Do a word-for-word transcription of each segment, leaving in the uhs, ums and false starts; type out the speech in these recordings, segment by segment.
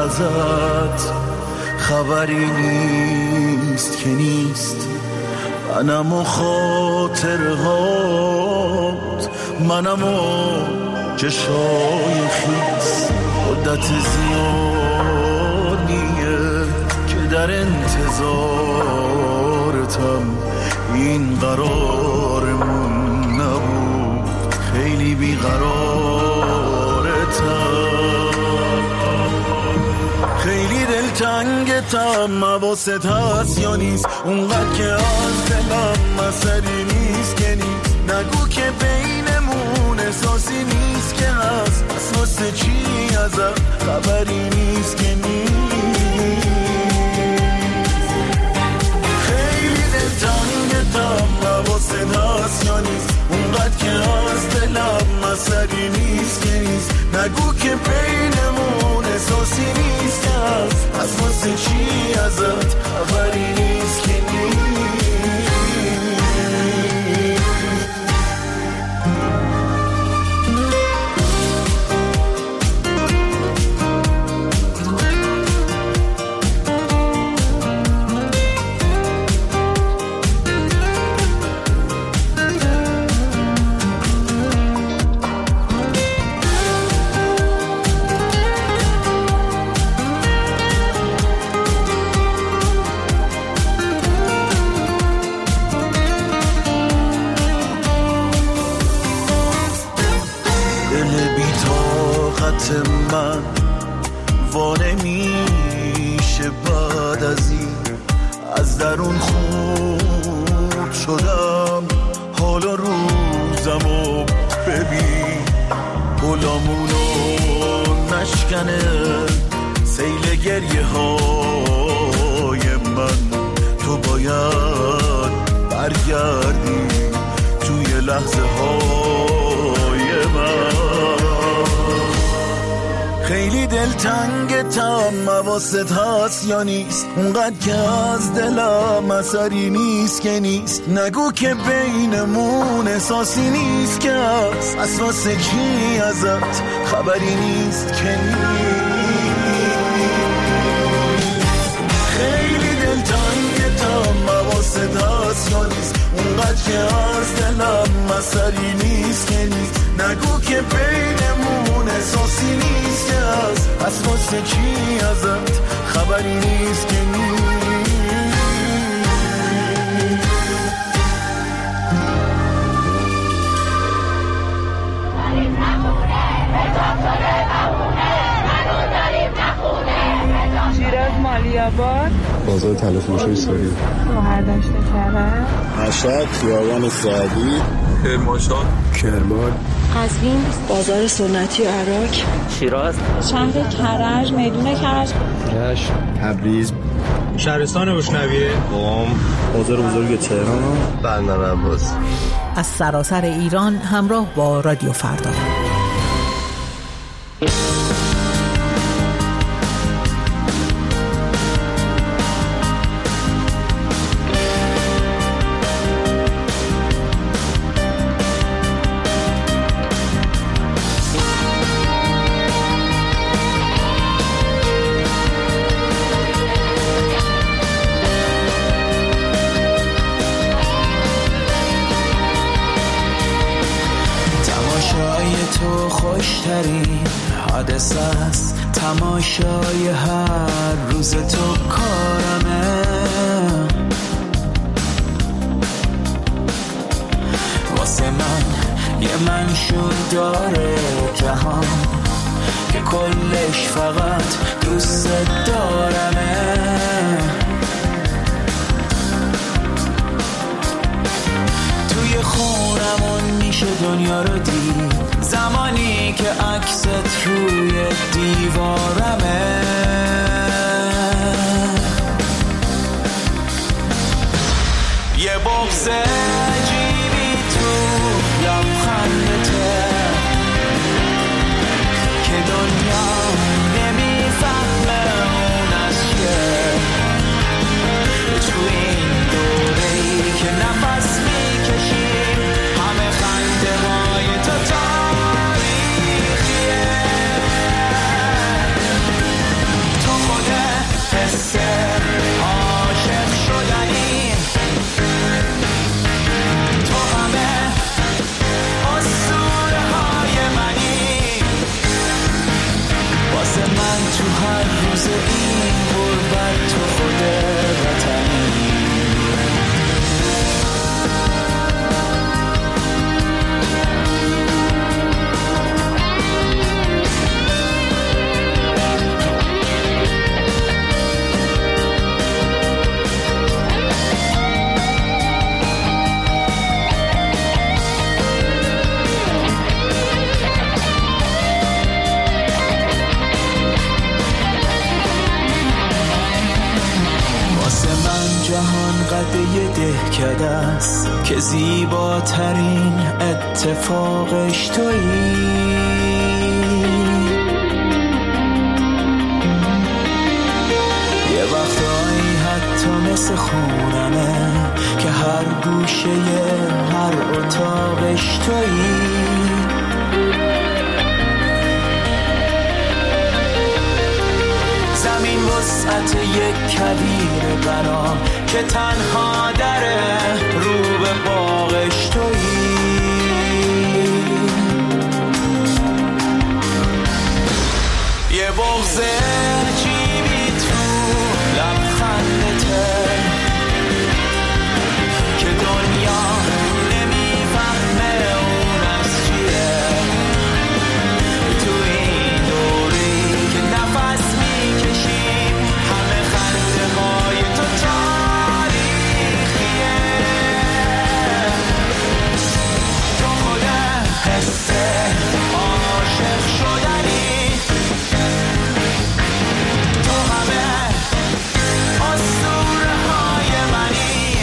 ازت خبری نیست که نیست. منم و خاطرهات، منم و چشای خیس. مدت زیادیه که در انتظارتم، این قرارمون نبود، خیلی بیقرارتم. خیلی دلتنگتم، حواست هست یا نیست؟ اونقدر که از دلم مسئله نیست که نیست. نگو که بینمون احساسی نیست که هست، پس واسه چی ازم خبری نیست که نیست. خیلی دلتنگتم، حواست هست یا نیست؟ اونقدر که از دلم مسئله نیست که نیست. نگو که بینمون احساسی نیست که هست، پس واسه چی ازت خبری نیست که نیست. من وانه میشه بعد از این، از درون خورد شدم. حالا روزمو ببین، گلامونو نشکنه سیل گریه های من. تو باید برگردی توی لحظه های من. خیلی دلتنگتم، حواست هست یا نیست؟ اونقدر که از دلم اثری نیست که نیست. نگو که بینمون احساسی نیست که هست، پس واسه چی ازت خبری نیست که نیست. خیلی دلتنگتم، حواست هست یا نیست؟ اونقدر که از دلم اثری نیست که نیست. نگو که بینمون احساسی نیست که هست، پس واسه چی ازت خبری نیست که نیست. داریم نخونه حجاب شده بمونه، هنوز داریم نخونه. شیراز مالیاباد، بازار تلفروشی سوری، شوهرداشت کرد، مشهد خیابان سعدی، کرمانشاه، کرمان، قزوین، بازار سنتی عراق، شیراز، شهر کرج، میدون کرج، رشت، تبریز، شهرستان بشنویه، قم، بازار بزرگ تهران، بندر عباس. از سراسر ایران همراه با رادیو فردا. حادثه است تماشای هر روز تو کارمه. واسه من یه منشور داره جهان که کلش فقط دوست دارمه. توی خونمون میشه دنیا رو دید زمانی که عکست روی دیوارمه. یه بغض عجیبی تو لبخندته که دنیا نمیفهمه اون از که تو این دوره‌ای که نفس میکشیم همه خنده های تو تاریخیه. نیمکت است که زیباترین اتفاقش تویی. یه وقتایی حتی مثل خونمه که هر گوشه هر اتاقش تویی. زمین وسعت یک کویر بنا که تنها دره رو به باغش تویی. یه بغض عجیبی تو لبخندته که دنیا نمیفهمه اون از چیه. تو این دوری که نفس میکشیم همه خنده های تو تاریخیه. تو خود حس عاشق شدنی، تو همه اسطوره های منی.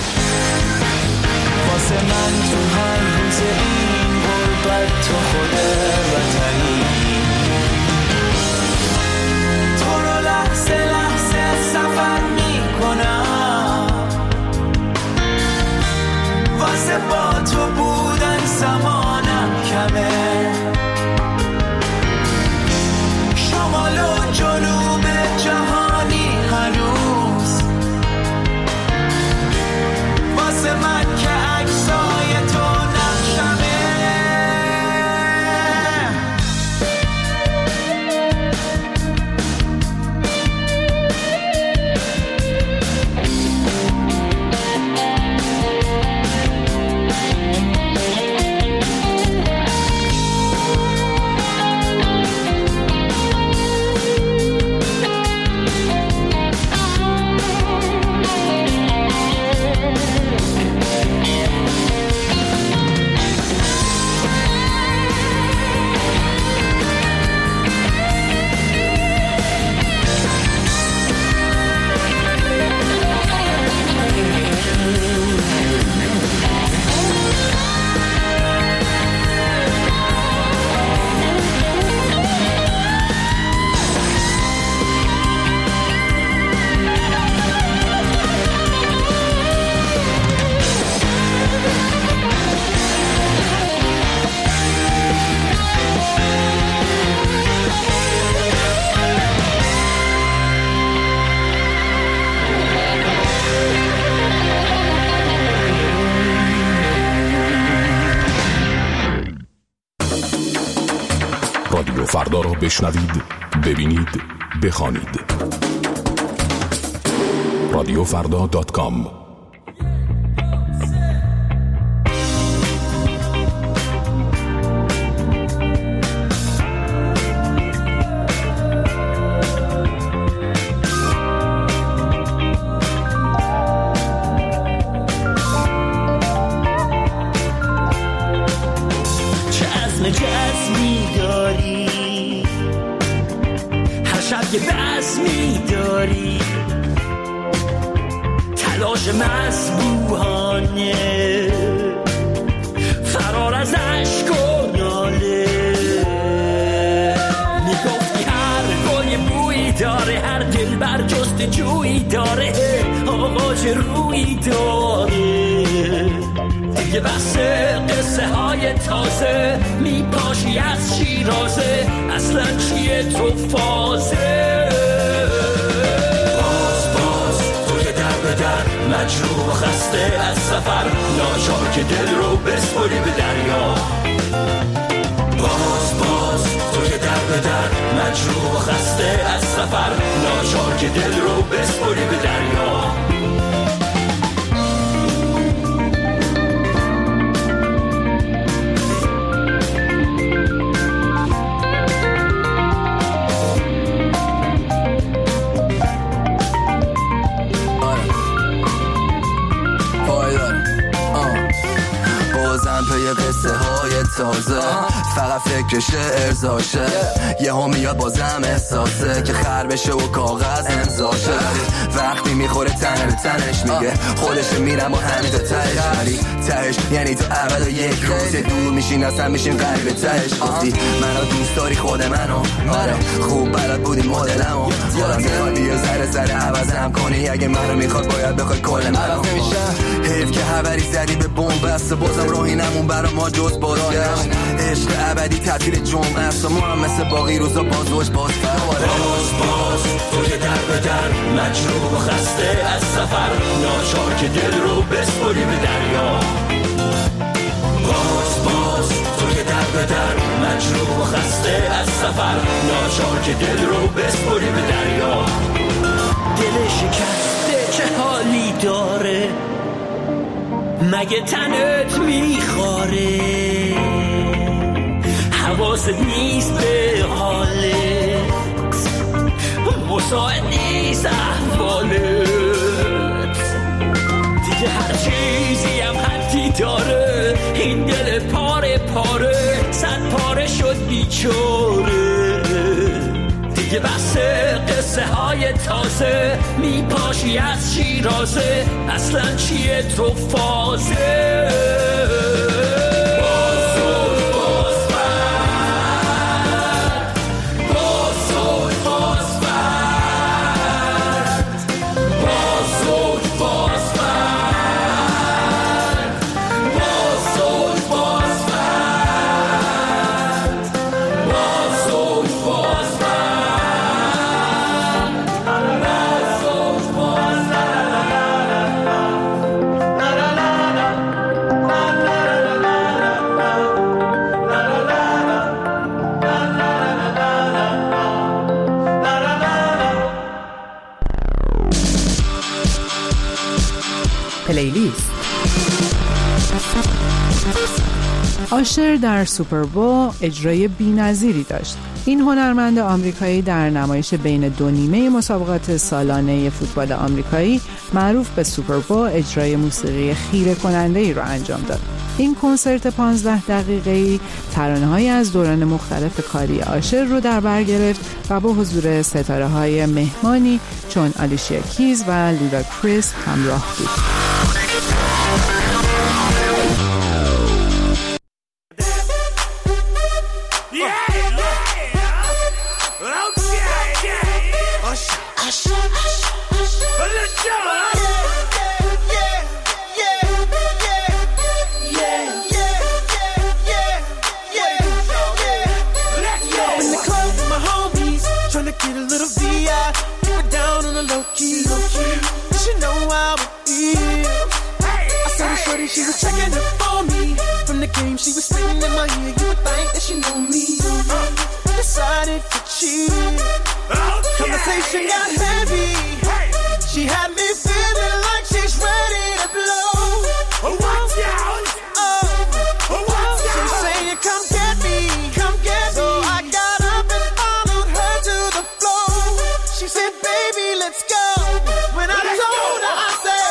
واسه من تو هر روز این غربت تو خود وطنی. تو رو لحظه لحظه سفر میکنم، واسه با تو بودن زمانم کمه. شمال و جنوب جهانی هنوز واسه من که عکسای تو نقشمه. رادیو فردا را بشنوید، ببینید، بخوانید. رادیو فردا دات کام. یه بزمی داری، تلاش مذبوحانه، فرار از عشق و ناله. میگفتی هر گل یه بویی داره، هر دل بر جست جویی داره، آغاز رویی داره. دیگه بس قصه های تازه، میپاشی از شیرازه، اصلا چیه تو فازه. باز باز تو که در به در مجروح و خسته از سفر، ناچار که دل رو بسپری به دریا. باز باز تو که در به در مجروح و خسته از سفر، ناچار که دل رو بسپری به دریا. یه قصه های تازه فقط فکرش ارزاشه یه ها میاد بازم احساسه که خر بشه و کاغذ امضاشه وقتی میخوره تن به تنش میگه خودش میرم و همین تا تهش ولی تهش یعنی تو اول و یک روز دور میشین اصلا میشین قریب تهش گفتی منو دوست داری خود منو آره خوب بلد بودی مدلمو حالا میخواد یه ذره ذره عوضم کنی اگه منو میخواد باید بخوای کل منو حیف که حوری زدی به بمب بست بازم راهی نمون برا ما جز بازگشت عشق ابدی تعطیل جمعه است و ما هم مثل باقی روزا بازوش باز باز باز تو که در به در مجروح و خسته از سفر ناچار که دل رو بسپری به دریا باز باز تو که در به در مجروح و خسته از سفر ناچار که دل رو بسپری به دریا دل شکسته چه حالی داره مگه تنت میخواره حواست نیست به حالت مساعد نیست احوالت دیگه هر چیزی هم حدی داره این دل پاره پاره صد پاره شد بیچاره دیگه بس قصه های تازه میپاشی از شیرازه اصلا چیه تو فازه پلیلیست. آشر در سوپر بول اجرای بی‌نظیری داشت. این هنرمند آمریکایی در نمایش بین دو نیمه مسابقات سالانه فوتبال آمریکایی معروف به سوپر بول اجرای موسیقی خیره کننده‌ای را انجام داد. این کنسرت پانزده دقیقه‌ای ترانه‌هایی از دوران مختلف کاری آشر رو در بر گرفت و با حضور ستاره‌های مهمانی چون آلیشیا کیز و لوداکریس همراه بود. She was checking up for me from the game. She was spitting in my ear. You would think that she knew me. Uh, decided to cheat. Okay. Conversation got heavy. Hey. She had me feeling like she's ready to blow. Oh, watch out! Oh, oh watch out! She's saying, "Come get me, come get so me." So I got up and followed her to the floor. She said, "Baby, let's go." When I let's told go. her, I said.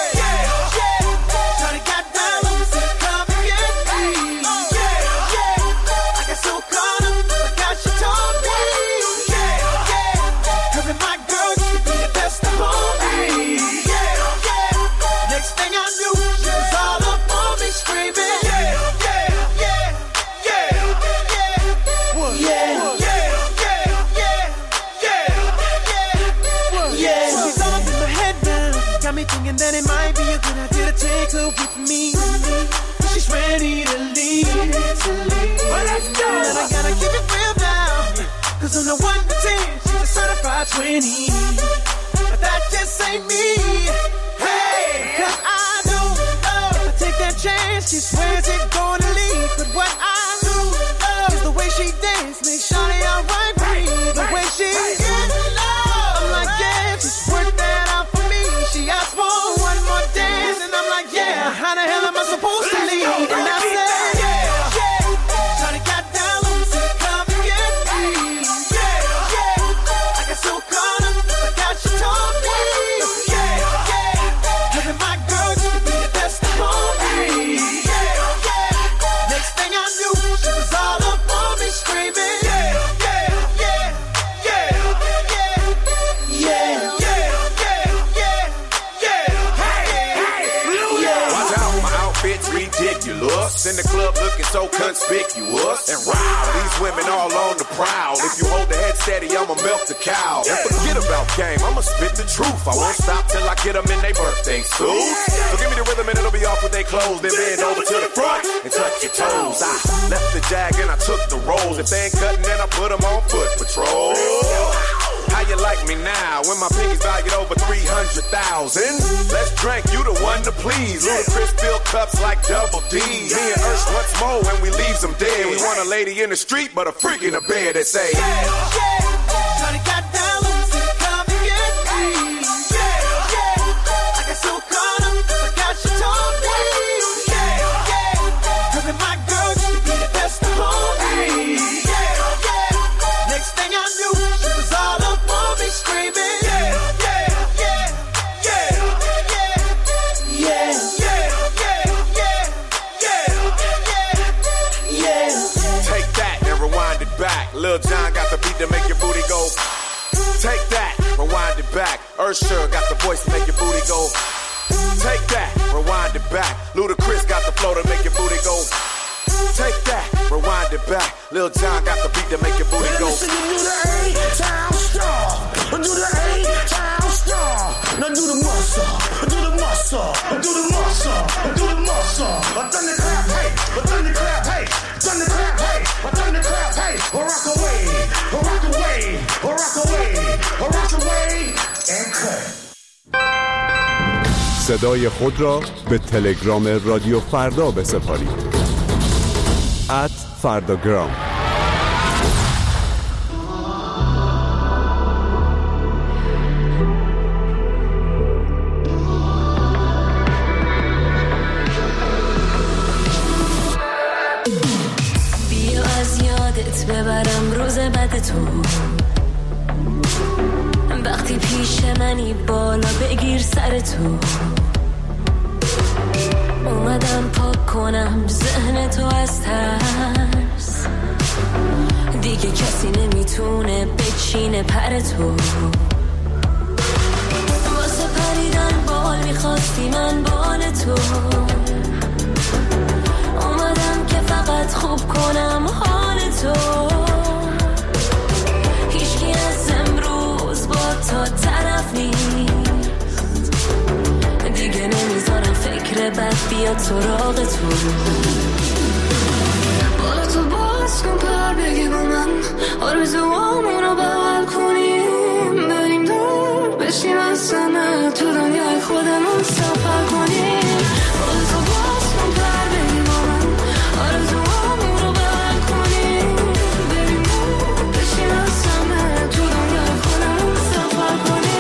Thinking that it might be a good idea to take her with me. She's ready to leave. Well, let's go. And I gotta keep it real now, cause on the one to ten, she's a certified twenty. But that just ain't me. Hey, cause I don't love to take that chance. She swears it's gonna leave, but what I do love is the way she dance. Make sure they all right with me. The way she gets love, I'm like, yeah, just work that out for me. She asked for one more dance, and I'm like, yeah, how the hell am I supposed to leave? And I said, yeah, yeah, Johnny got down low to come and get me. Yeah, yeah, I got so caught up, forgot she told me. Yeah, yeah, having my girl, you could be the best of me. Yeah, ridiculous. In the club looking so conspicuous. And wow, these women all on the prowl. If you hold the head steady, I'ma milk the cow. And forget about game, I'ma spit the truth. I won't stop till I get them in their birthday suits. So give me the rhythm and it'll be off with their clothes. Then bend over to the front and touch your toes. I left the jag and I took the rolls. If they ain't cutting, then I put them on foot patrol. How you like me now when my pinkies valued over three hundred thousand? Let's drink, you the one to please. Ludacris fill cups like double D. Me and Ursh once more when we leave them dead. We want a lady in the street, but a freak in the bed that say, yeah, yeah, Johnny got down, Lucy, come and get me. Yeah, yeah, I got so caught up, forgot she told me. Yeah, yeah, her and my girl used to be the best of homies. Yeah, yeah, next thing I knew, she was all up on me screaming. Yeah, yeah, yeah, yeah, yeah, yeah, yeah, yeah, yeah, yeah, yeah. Take that and rewind it back. Lil Jon got the beat to make your booty go. Take that, rewind it back. Usher got the voice to make your booty go. Take that, rewind it back. Ludacris got the flow to make your booty go. Take that, rewind it back. Lil Jon got the beat to make your booty go. Listen, do the A-Town Star. Do the A-Town Star. Now do the muscle, do the muscle, do the muscle, do the muscle. I done the clap, hey, I done the clap, hey, done the clap, hey, I done the clap, hey. Or rock away, or rock away, or rock away, or rock away, and cut. صدای خود را به تلگرام رادیو فردا بسپارید. ات فرداگرام. بیا از یادت ببرم روز بد تو، وقتی پیش منی بالا بگیر سر تو. اومدم پاک کنم ذهن تو از ترس، دیگه کسی نمیتونه بچینه پر تو. واسه پریدن بال میخواستی من بال تو، اومدم که فقط خوب کنم حال تو. هیچکی از امروز با تو طرف نیست، دیگه نمیذارم فکر بد بیاد سراغ تو. بالا تو باز کن پر بگی با من، آرزوامون رو بغل کنیم، بریم دور بشیم از سمه تو دنیای خودمون سفر کنیم. بالا تو باز کن پر بگی با من، آرزوامون رو بغل کنیم، بریم دور بشیم از سمه تو دنیای خودمون سفر کنیم.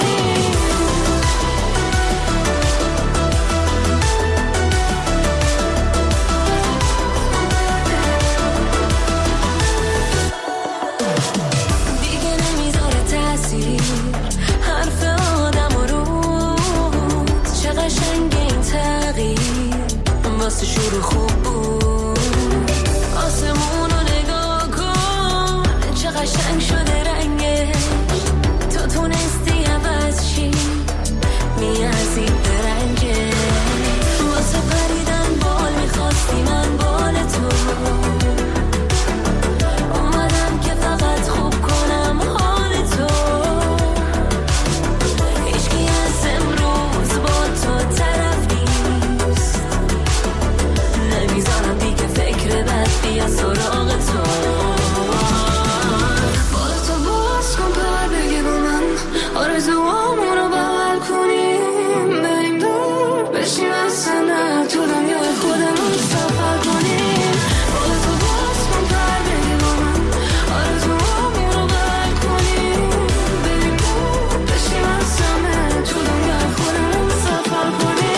واسه شروع خوب بود، آسمون رو نگاه کن چه قشنگ شده رنگش. تو تونستی عوض شی میارزی درنگش. واسه پریدن بال میخواستی من بال تو، اومدم که فقط خوب کنم حال تو. هیچکی از امروز با تو طرف نیست، نمیذارم دیگه فکر بد بیا سراغ تو. بالا تو باز کن پر بگی با من، آرزوامون رو بغل کنیم، بریم دور بشیم از سنه تو دنیای خودمون سفر کنیم. بالا تو باز کن پر بگی با من، آرزوامون رو بغل کنیم، بریم دور بشیم از سنه تو دنیای خودمون سفر کنیم.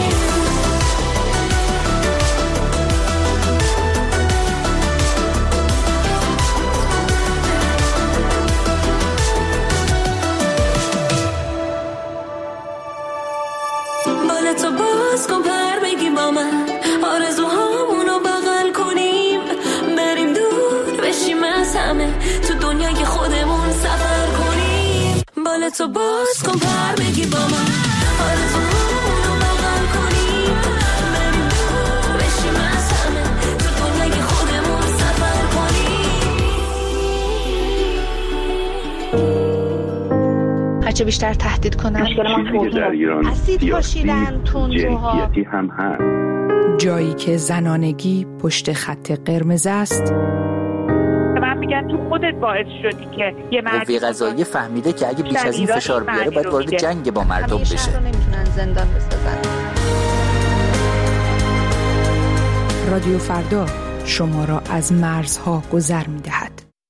تو باز کن پر بگی با من، آرزوهامونو بغل کنیم، بریم دور بشیم از همه تو دنیای خودمون سفر کنیم. بالا تو باز کن پر بگی با من، آرزوهامونو بغل کنیم، بریم دور بشیم هرچه بیشتر تهدید کنن. مشکل ما توهین در ایران اسید پاشیدن، تندروها، جنسیتی هم هست. جایی که زنانگی پشت خط قرمز است. من میگن تو خودت باعث شدی که یه مرد قوه قضاییه فهمیده که اگه بیش از این فشار بیاره باید وارد جنگ با مردم بشه. شهر رو نمیتونن زندان بسازن. رادیو فردا شما را از مرزها گذر می‌دهد.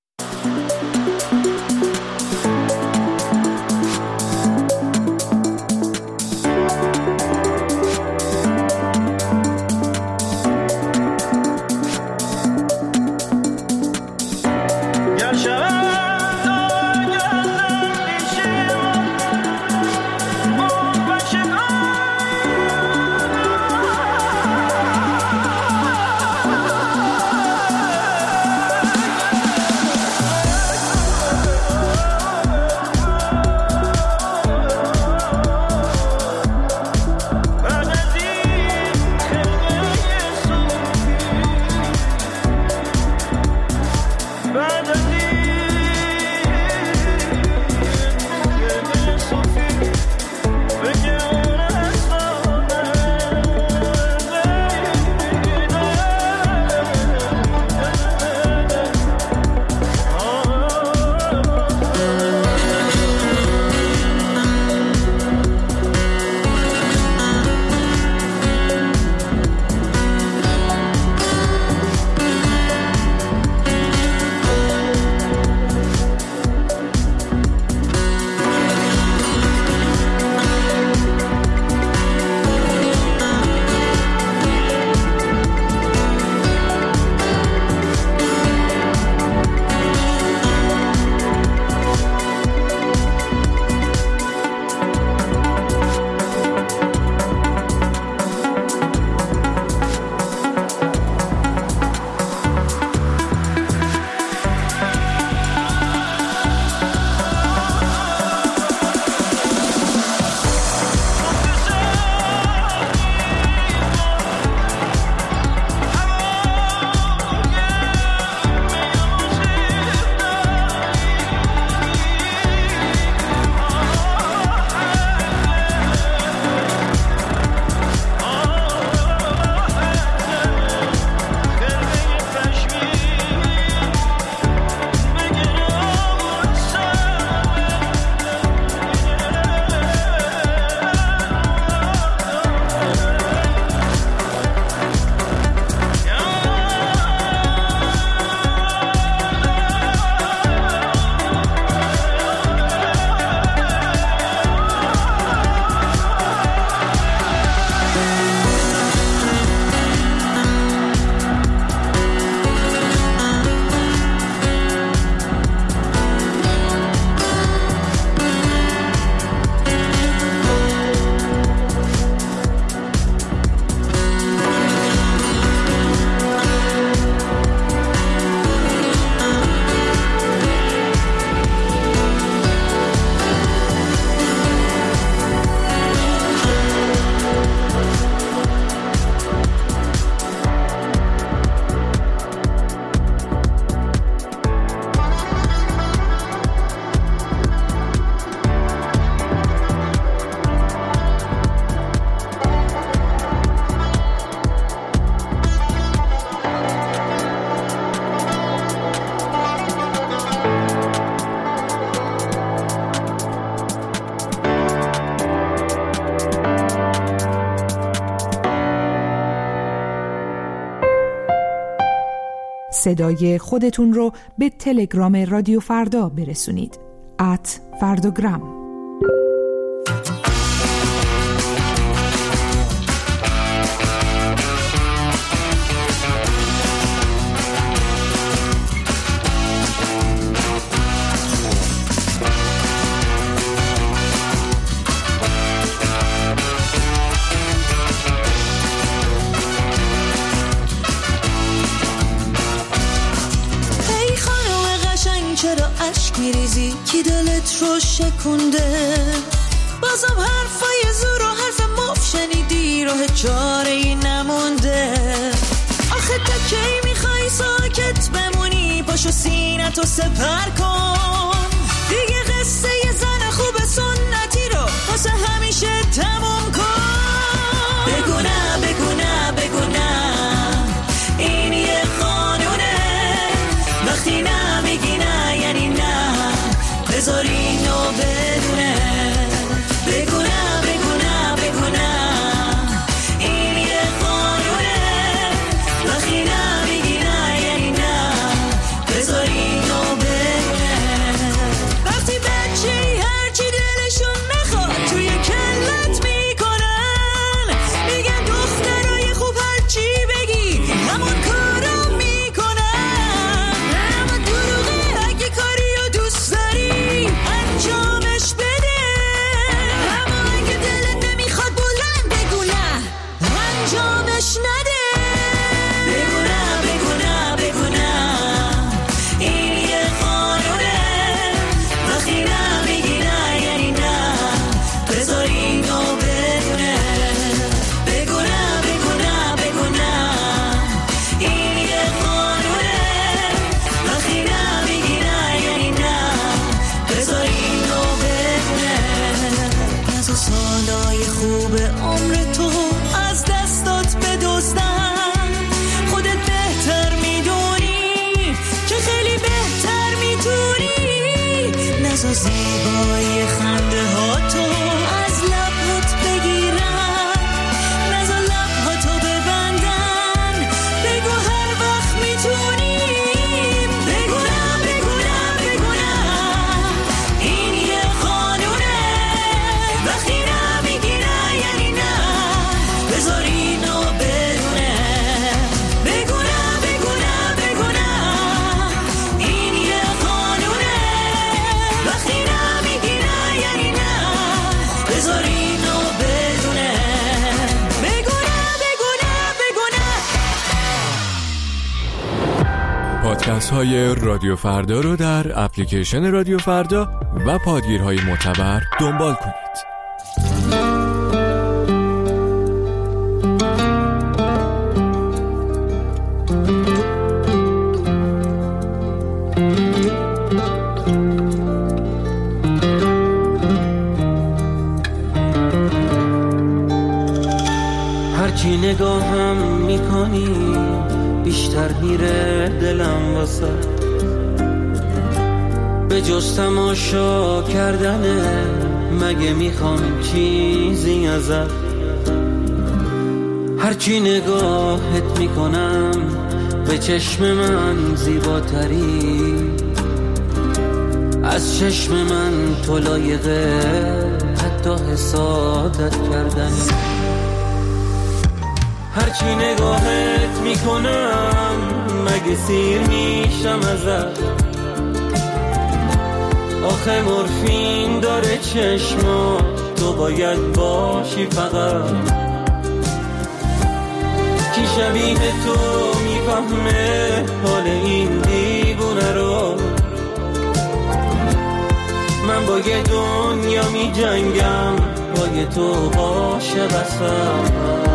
صدای خودتون رو به تلگرام رادیو فردا برسونید. ات فرداگرام. چرا اشک میریزی کی دلت رو شکونده؟ بازم حرفای زور و حرف مف شنیدی، راه چاره ای نمونده. آخه تا کی میخوای ساکت بمونی؟ پاشو سینتو سپر کن دیگه، قصه یه زن خوب سن تو زیبایی خنده ها تو از لبات بگیرم نزا لبهاتو ببندن بگو هر وقت میتونیم بگو نه بگو نه بگو نه این یه قانونه وقتی نمیگی نه یعنی نه بذار اینو بدونه بگو نه بگو نه بگو نه این یه قانونه وقتی نمیگی نه یعنی نه بذار اینو بدونه بگو نه بگو نه بگو نه. پادکست های رادیو فردا رو در اپلیکیشن رادیو فردا و پادگیرهای معتبر دنبال کنید. هرچی نگاهم میکنی بیشتر میره دلم واسه به جز تماشا کردنه مگه میخوام چیزی ازت هرچی نگاهت میکنم به چشم من زیباتری از چشم من تو لایقه حتی حسادت کردنی هرچی نگاهت میکنم مگه سیر میشم ازت آخه مورفین داره چشما تو باید باشی فقط کی شبیه تو میفهمه حال این دیوونه رو من با یه دنیا میجنگم با یه تو عاشقم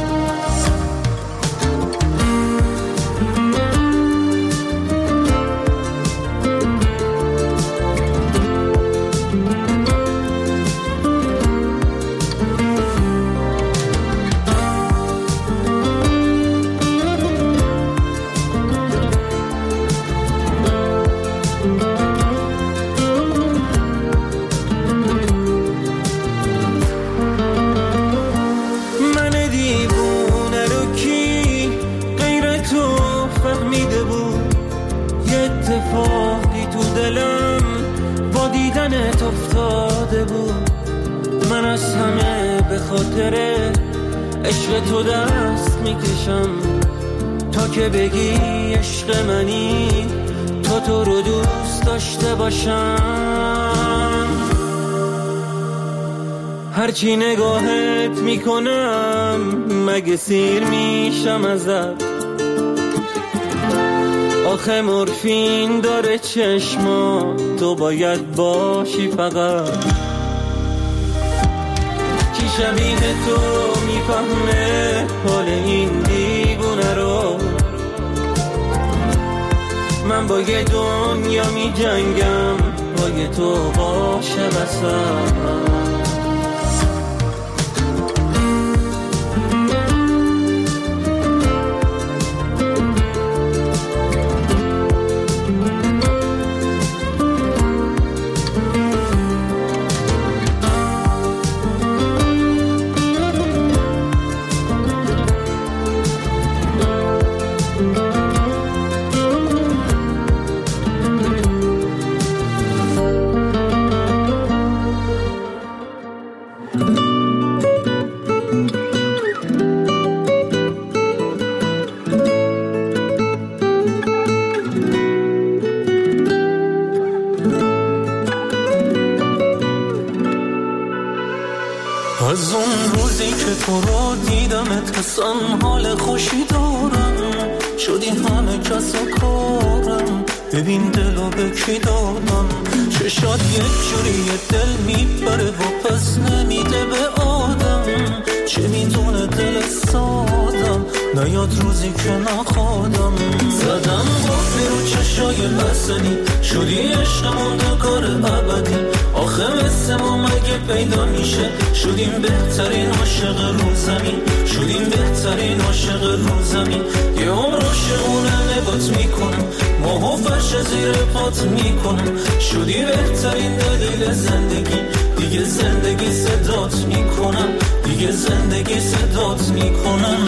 من از همه به خاطر عشق تو دست میکشم تا که بگی عشق منی تا تو رو دوست داشته باشم هرچی نگاهت میکنم مگه سیر میشم ازت آخه مورفین داره چشما تو باید باشی فقط کی شبیه تو میفهمه حال این دیوونه رو من با یه دنیا میجنگم با یه تو عاشقم از اون روزی که تو رو دیدمت حسن حال خوشی دارم شدی همه کس و کارم ببین دلو به کی دادم چشات یک جوری دل میبره و پس نمیده به آدم چه میدونه دل سادم نیاد روزی که نخوادم. زدم قفلی رو چشای بسنی، شدی عشقمون دکار ابدی. آخه مثل ما مگه پیدا میشه، شدیم بهترین عاشق رو زمین، شدیم بهترین عاشق رو زمین. یه عمر عاشقونه نگات میکنم، ماهو فرش زیر پات میکنم. شدی بهترین دلیل زندگی، دیگه زندگی صدات میکنم، دیگه زندگی صدات میکنم.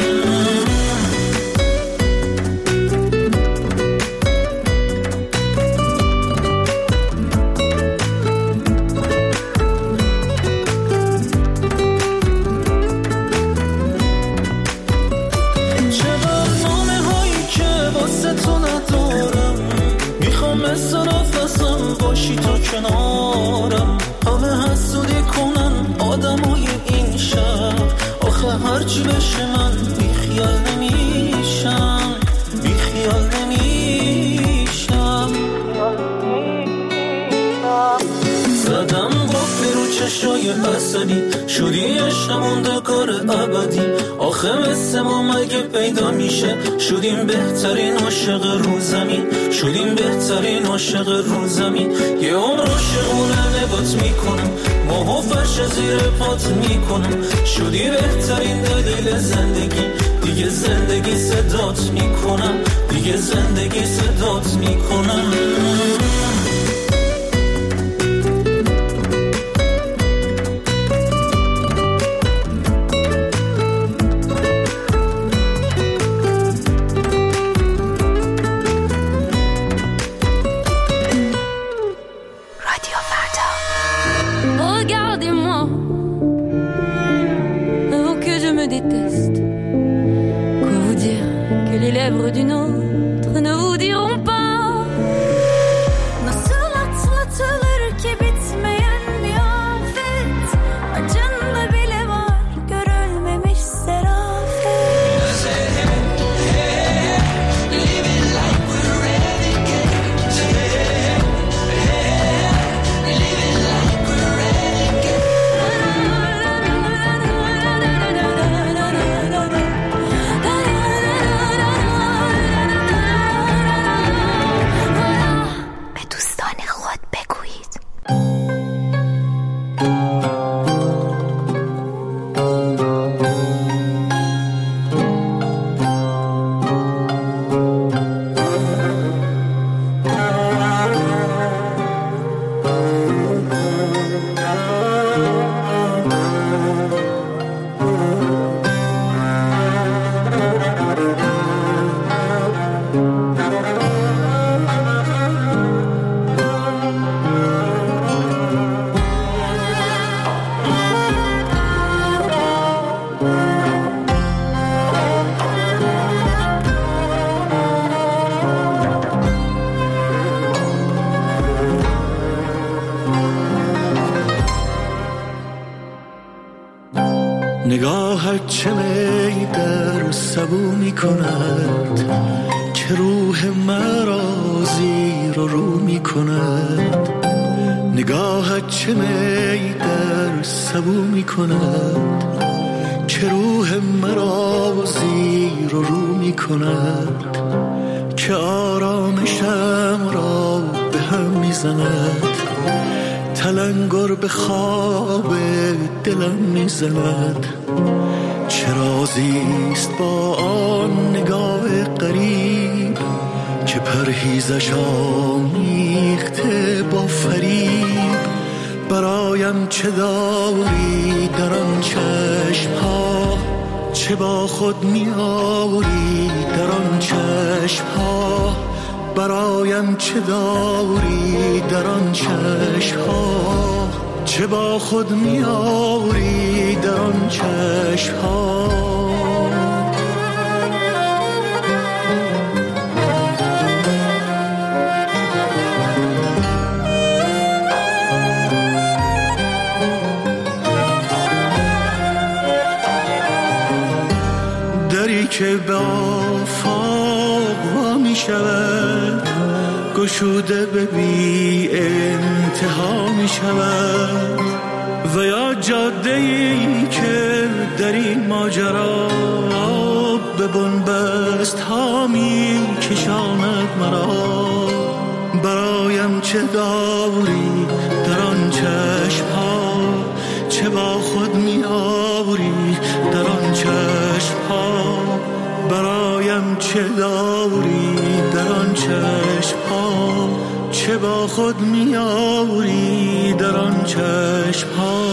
باشی تا کنارم، همه حسودی کنن آدمای این شهر. آخه هرچی بشه من بیخیال نمیشم، بیخیال نمیشم. زدم قفلی رو چشای عسلی، شدی عشقمون دکار ابدی. آخه مثل ما مگه پیدا میشه، شدیم بهترین عاشق رو زمین، شدیم بهترین عاشق رو زمین. یه عمر عاشقونه نگات میکنم، ماهو فرش زیر پات میکنم. شدی بهترین دلیل زندگی، دیگه زندگی صدات میکنم، دیگه زندگی صدات میکنم. D'une autre ne vous diront pas. Nasıl atlatılır ki bitmeyen bir afet, acında bile var görülmemiş serafet. Living like we're renegades. Living like we're renegades. نگاهت چه می در سبو می کند، که روح مرا زیر و رو می کند. نگاهت چه می در سبو می کند، که روح مرا زیر و رو می کند. که آرامشم را به هم می زند، تلنگر به خواب دلم می زند. چه رازیست با آن نگاه غریب، که پرهیزش آمیخته با فریب. برایم چه داری در آن چشم ها، چه با خود می آوری در آن چشم ها. برایم چه داری در آن چشم ها، چه با خود می آوری در آن چشم ها. دری که به آفاق وا می شود، گشوده به بی انتها می شود. و یا جاده‌ای که در این ماجرا به بنبست ها می کشاند مرا. برایم چه داری در آن چشم ها، چه با خود می آوری در آن چشم ها. برایم چه داری در آن چشم ها، چه با خود می آوری در آن چشم ها.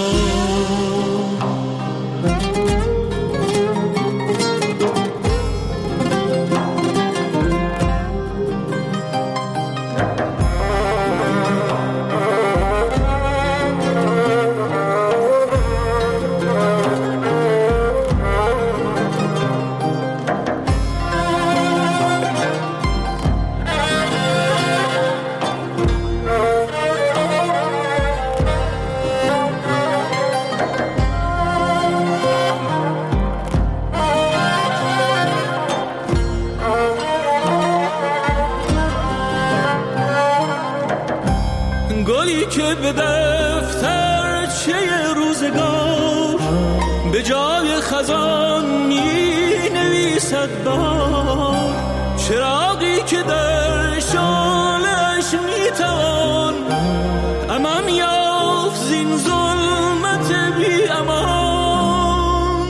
گلی که به دفتر چه روزگار به جای خزان می نویسد بار. چراغی که در شعله‌اش می توان امان یافت زین ظلمت بی امان.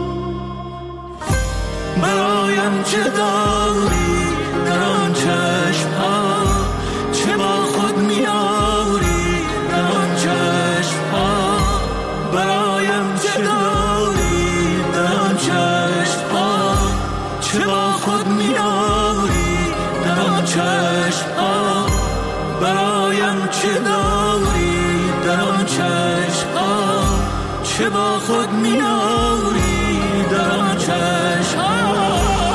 برایم چه داری در آن چشم ها، چه با خود می آوری در آن چشم ها. برایم چه داری در آن چشم ها، چه با خود می آوری در آن چشم ها. برایم چه داری در آن چشم ها، چه با خود می آوری در آن چشم ها.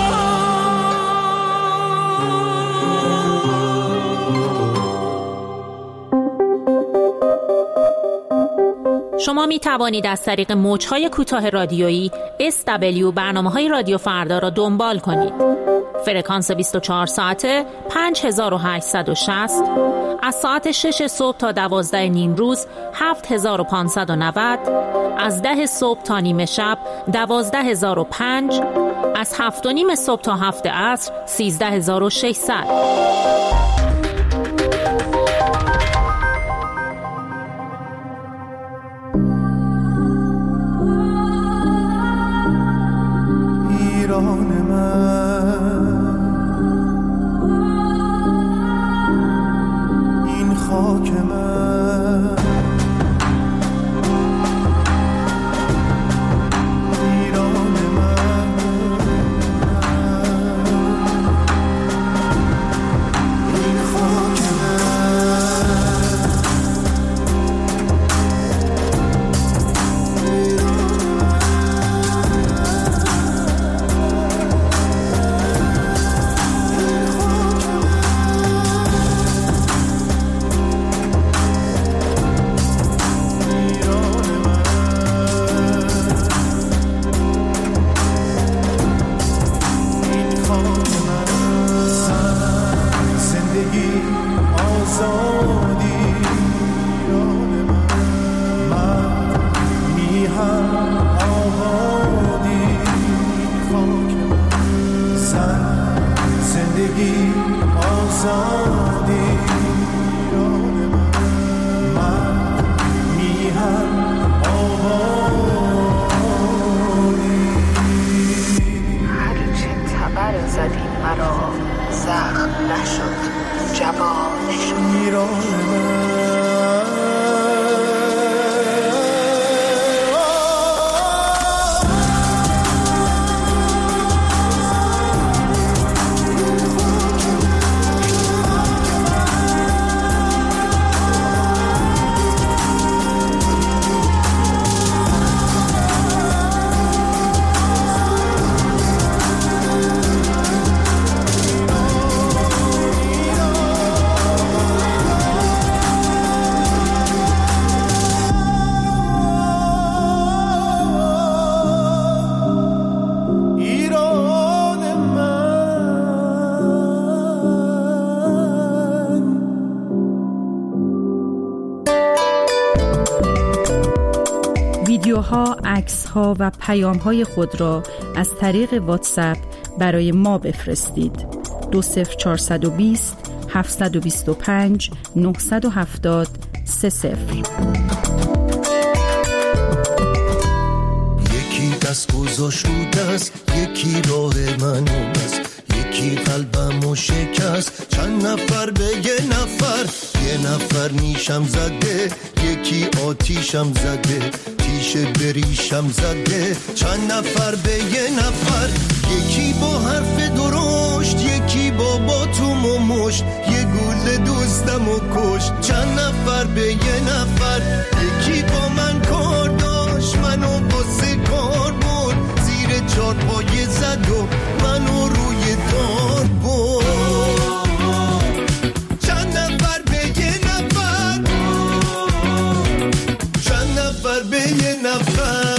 شما می توانید از طریق موج‌های کوتاه رادیویی اس دبلیو برنامه‌های رادیو فردا را دنبال کنید. فرکانس بیست و چهار ساعته پنج هزار و هشتصد و شصت، از ساعت شش صبح تا دوازده نیم روز هفت هزار و پانصد و نود، از ده صبح تا نیمه شب دوازده هزار و پنج، از هفت و نیم صبح تا هفت عصر سیزده هزار و ششصد. ایران من، این خاک من، ایران من، این خاک عکس‌ها و پیام‌های خود را از طریق واتساپ برای ما بفرستید. دو صفر چهارصد و بیست هفتصد و بیست و پنج نهصد و هفتاد سه صفر. یکی دست گذاشت رو دست، یکی راه من است، یکی قلبمو شکست. چند نفر به یه نفر، یه نفر نیشم زده، یکی آتیشم زده، تیشه بریشم زده. چند نفر به یه نفر، یکی با حرف درشت، یکی با باتوم و مشت، یه گل دوستم و کشت. چند نفر به یه نفر، یکی با من کار داشت، منو باسه کار برد، زیر چار پایه زد و منو روی دار برد. چند نفر به یه نفر، چند نفر به یه نفر.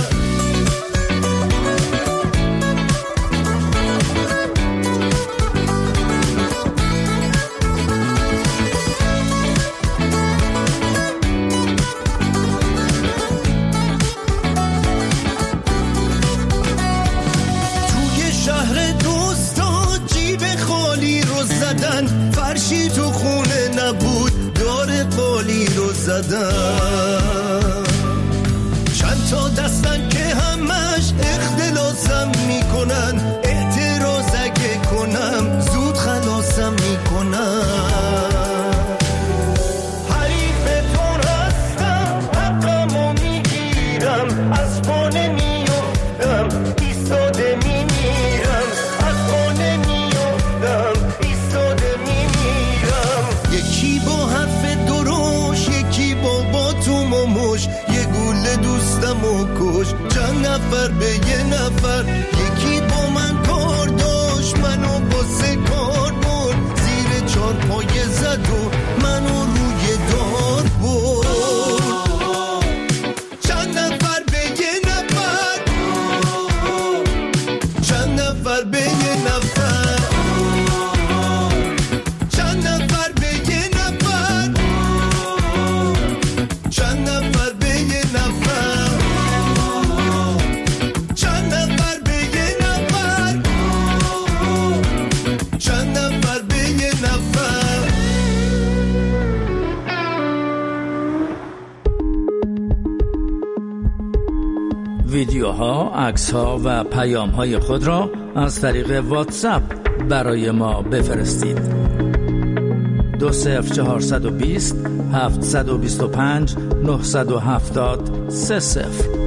فرشی تو خونه نبود، دار قالی رو زدن. چند تا دستن که همش اختلاسم میکنن، اعتراض اگه کنم زود خلاصم میکنن. حریفتون هستم، حقمو میگیرم، از پانه میافتم، ایستاده میمیرم، از پانه میافتم، یکی با حرف دروش، یکی با باتوم و مش، یه گل دوستم و کش. چند نفر به یه نفر، یکی با من کار داشت، منو باسه کار برد، زیر چار پایه زد و منو روی دار برد. چند نفر به یه نفر، چند نفر به یه نفر. ویدیوها، عکس‌ها و پیام‌های خود را از طریق واتساپ برای ما بفرستید. دو صفر چهارصد و بیست هفتصد و بیست و پنج نهصد و هفتاد سه صفر.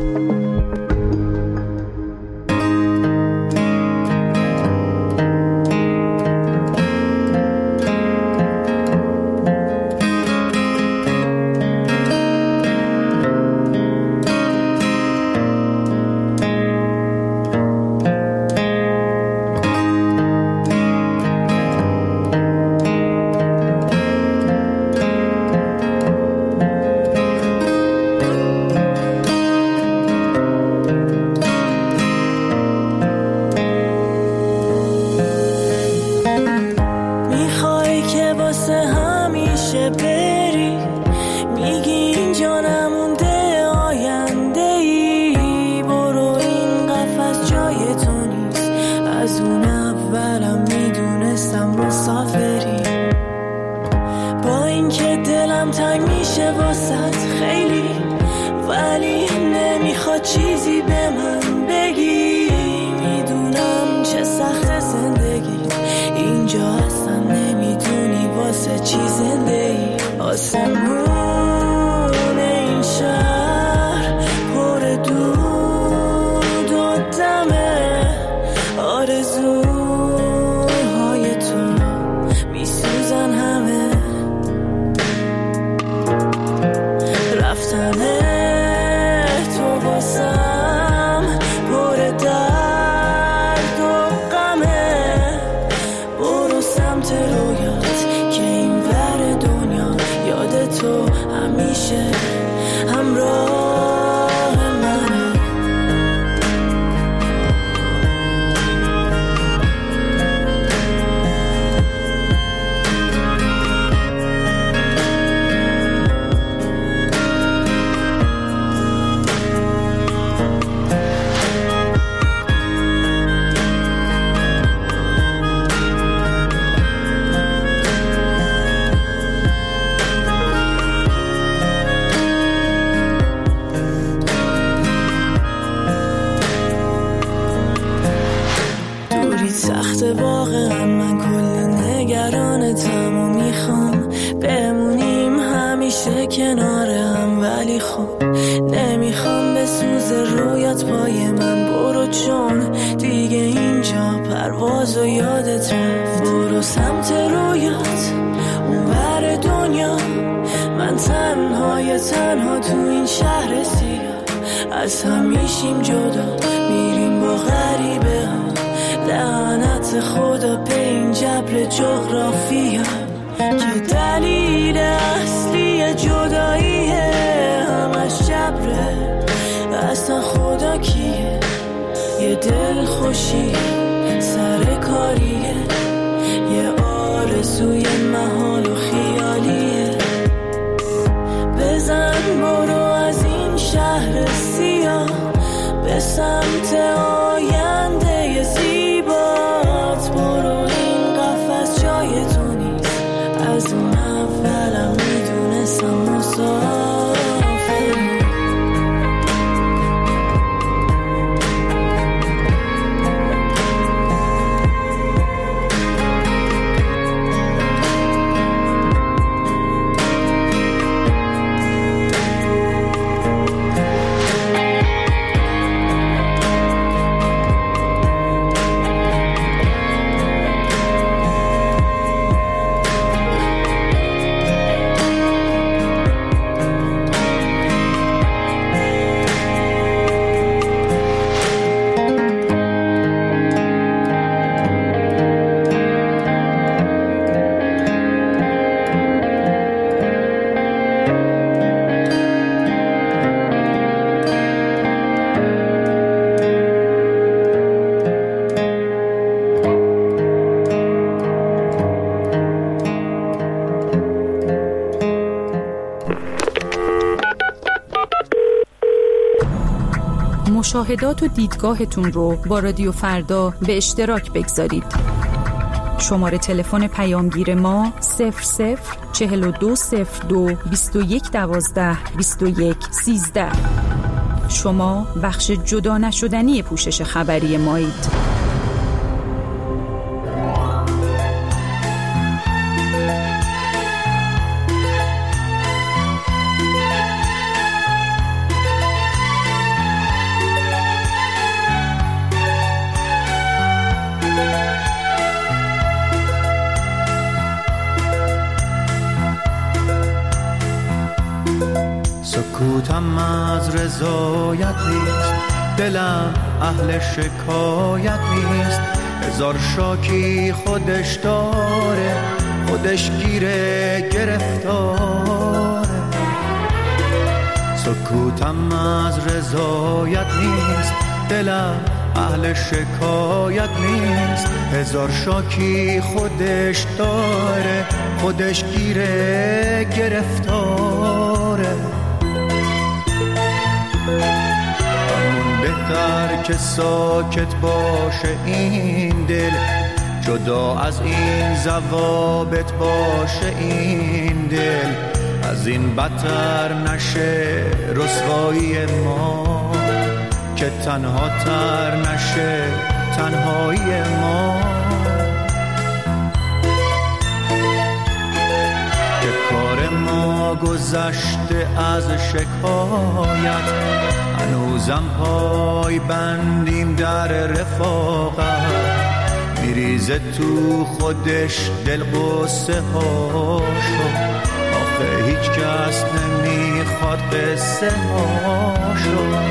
همراه واقعا من کل نگرانتم و میخوام بمونیم همیشه کنار هم، ولی خب نمیخوام بسوز رویات پای من. برو چون دیگه اینجا پرواز و یادت رفت. برو سمت رویات اون ور دنیا، من تنهای تنها تو این شهر سیاه. از هم میشیم جدا میریم با غریبه ها، لعنت خدا به این جبر جغرافیا که دلیل اصلی جداییه همش جبره. اصلا خدا کیه؟ یه دل خوشی سر کاریه، یه آرزوی محال و خیالیه. بزن برو از این شهر سیاه به سمت آینده زیبات. برو این قفس جای تو نیست، از اون اولم میدونستم مسافر. مشاهدات و دیدگاهتون رو با رادیو فردا به اشتراک بگذارید. شماره تلفن پیامگیر ما صفر صفر چهل و دو صفر دو بیست و یک دوازده بیست و یک سیزده. شما بخش جدا نشدنی پوشش خبری مایید. سکوتم از رضایت نیست، دلم اهل شکایت نیست. هزار شاکی خودش داره، خودش گیره گرفتاره. سکوتم از رضایت نیست، دلم اهل شکایت نیست. هزار شاکی خودش داره، خودش گیره گرفتاره. همون بهتر که ساکت باشه این دل، جدا از این ضوابط باشه این دل. از این بدتر نشه رسوایی ما، که تنها تر نشه تنهایی ما. که کار ما گذشته از شکایت، هنوزم پای بندیم در رفاقت. میریزه تو خودش دل قصه هاشو، آخه هیچ کس نمیخواد قصه هاشو.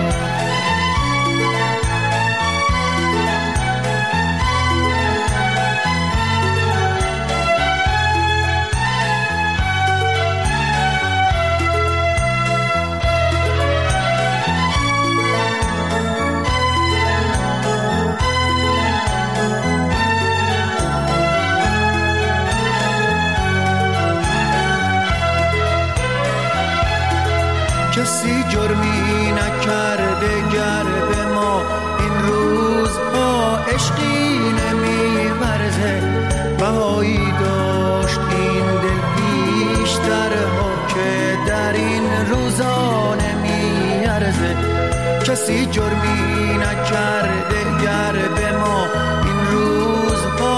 کسی جرمی نکرده گر به ما این روزها عشقی نمیورزه. بهایی داشت این دل بیشترها که در این روزا نمیارزه. کسی جرمی نکرده گر به ما این روزها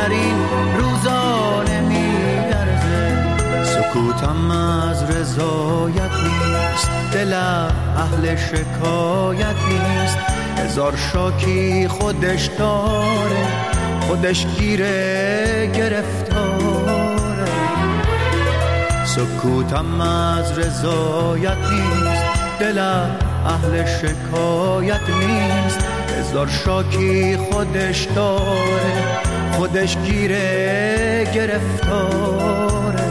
در این روزانه میارزه. سکوتم از رضایت نیست، دلم اهل شکایت نیست. هزار شاکی خودش داره، خودش گیره گرفتاره. سکوتم از رضایت نیست، دلم اهل شکایت نیست. هزار شاکی خودش داره، خودش گیره گرفتاره.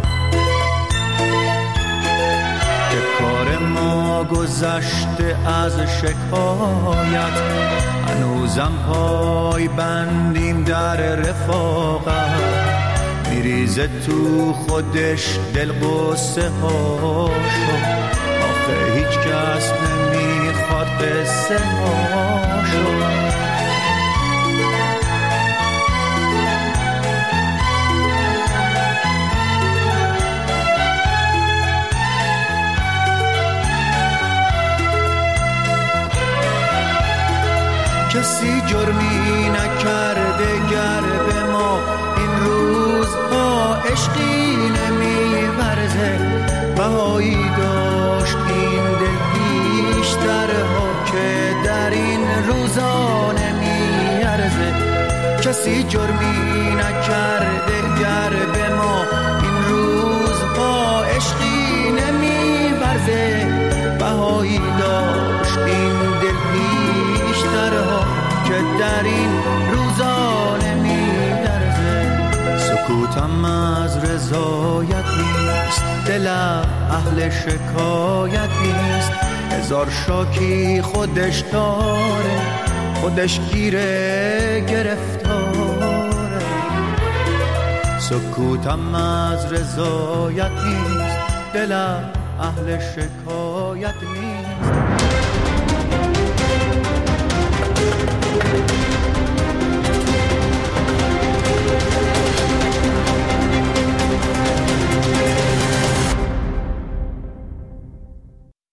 که کار ما گذشته از شکایت، هنوزم پای بندیم در رفاقت. میریزه تو خودش دل قصه هاشو، آخه هیچ کس نمیخواد قصه هاشو. کسی جرمی نکرده گر به ما این روزها عشقی نمیورزه. بهایی داشت این دل بیشترها که در این روزا نمیارزه. کسی جرمی نکرده گر به ما این روزها عشقی نمیورزه. بهایی داشت این دل بیشترها که در این روزا نمیارزه. سکوتم از رضایت نیست، دلم اهل شکایت نیست. هزار شاکی خودش داره، خودش گیره گرفتاره. سکوتم از رضایت نیست، دلم اهل شکایت نیست.